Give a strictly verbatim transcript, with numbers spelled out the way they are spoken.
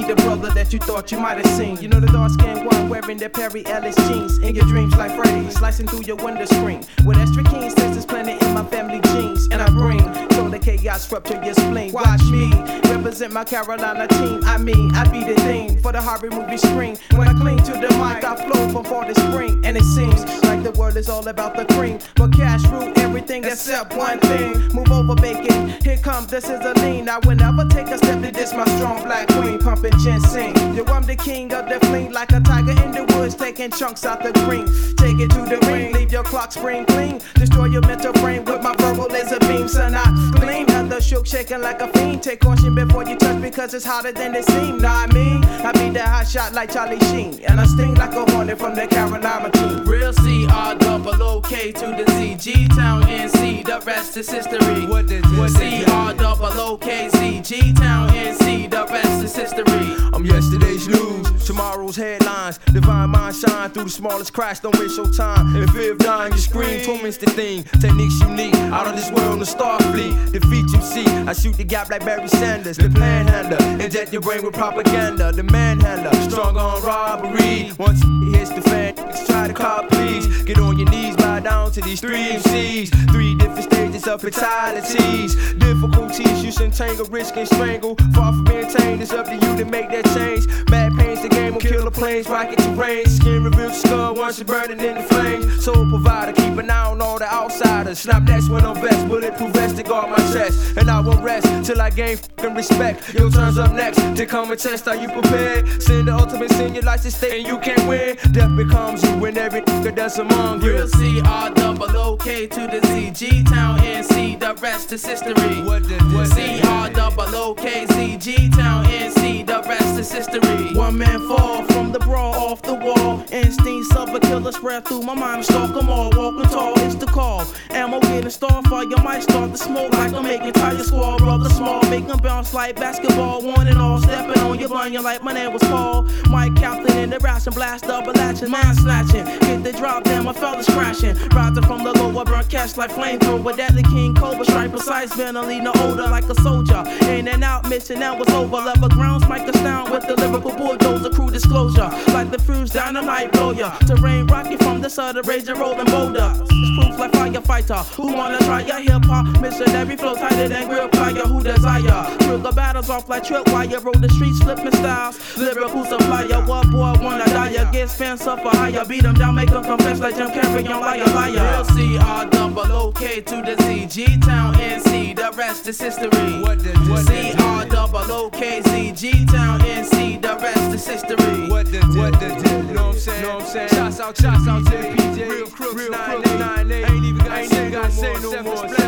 the brother that you thought you might have seen. You know the dark skinned one wearing the Perry Ellis jeans. In your dreams like Freddy, slicing through your window screen. With extra keen senses planted in my family genes. And I bring total chaos up to your spleen. Watch me represent my Carolina team. I mean, I be the theme for the horror movie screen. When I cling to the mic, I flow from fall to spring. And it seems like the world is all about the cream. But cash rule everything except one thing. Move over, bacon. Here comes this is a lean. I will never take a step to this, my strong black queen. Pumping ginseng. Yo, I'm the king of the fleet. Like a tiger in the woods, taking chunks out the green. Take it to the ring, leave your clock spring clean. Destroy your mental frame with my verbal laser beam. Son, I gleam. Other shook, shaking like a fiend. Take caution before you touch because it's hotter than it seems. Know what I mean? I be that hot shot like Charlie Sheen. And I sting like a hornet from the Carolina team. Real C R double O K to the Z. G-Town N C, the rest is history. What did what C R double O K Z. G-Town N C, the rest is history. I'm yesterday's news, tomorrow's headlines. Divine mind shine through the smallest cracks. Don't waste your time. If fifth dying, you scream. Torments the thing. Techniques unique. Out of this world, the Starfleet. Defeat you see. I shoot the gap like Barry Sanders. The panhandler. Inject your brain with propaganda. The manhandler. Strong on robbery. Once it hits the fan, try to call please. Get on your knees, bow down to these three M Cs. Three different stages of fatalities. Difficulties, you should tangle, risk and strangle. Far from being tamed, it's up to you to make that change. Mad pains, the game will kill the planes, rocket terrain. Skin reveals skull once you're burning in the flames. Soul provider, keep an eye on all the outsiders. Snap next when I'm vest, bulletproof vest to guard my chest. And I won't rest till I gain fucking respect. Your turn's up next to come and test. Are you prepared? Send the ultimate, send your life to stay and you can't win. Death becomes you when every nigga that's among you. Real C R double O K to the Z. G-Town N C, the rest is history. What did what C R double O K Z. G-Town N C, the rest is history. One man fall from the brawl off the wall. Instincts of a killer spread through my mind. Stalk them all, walking tall, it's the call. Ammo getting starfire, might start to smoke like I'm making tire squall. Brother small, make them bounce like basketball. One and all, stepping on your bunion like my name was Paul. Mike Captain in the ration, blast double action, mind snatching. Hit the drop, damn, my fellas crashing. Rising from the lower, burn cash like flamethrower. Deadly King Cobra, strike precise, mentally no older like a soldier. In and out, mission that was over. Level grounds, mic astound with the lyrical bulldozer. Crew disclosure, like the fuse dynamite blow ya. Terrain rocket from the southern razor rolling boulder. It's proof like firefighter. Who wanna try ya hip hop? Missionary flow tighter than grill fire. Who desire? Trigger battles off like tripwire. Roll the streets, flipping styles. Lyrical supplier. What boy wanna die? Get fans up for higher. Beat them down, make them confess like Jim Carrey on liar, liar. Real C R double O K to the Z. G-Town N C, the rest is history. What did what C R double O K Z. G-Town N C, the rest is history. What the what the you know what I'm saying? Know what I'm saying? Shouts out, shouts out to the P J, real crooks, real crooks, nine eight, ain't even gotta say no more.